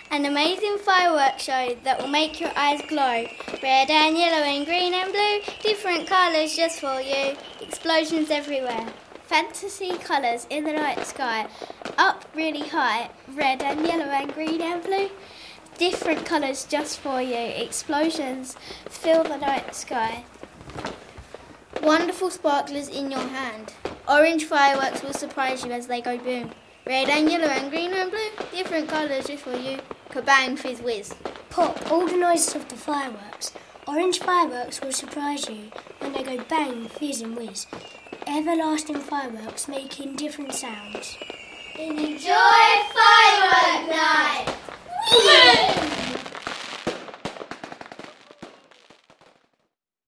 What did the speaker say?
An amazing fireworks show that will make your eyes glow. Red and yellow and green and blue, different colours just for you. Explosions everywhere. Fantasy colours in the night sky. Up really high, red and yellow and green and blue. Different colours just for you. Explosions fill the night sky. Wonderful sparklers in your hand. Orange fireworks will surprise you as they go boom. Red and yellow and green and blue, different colours just for you. Kabang, fizz, whiz. Pop all the noises of the fireworks. Orange fireworks will surprise you when they go bang, fizz and whiz. Everlasting fireworks making different sounds. Enjoy Firework Night!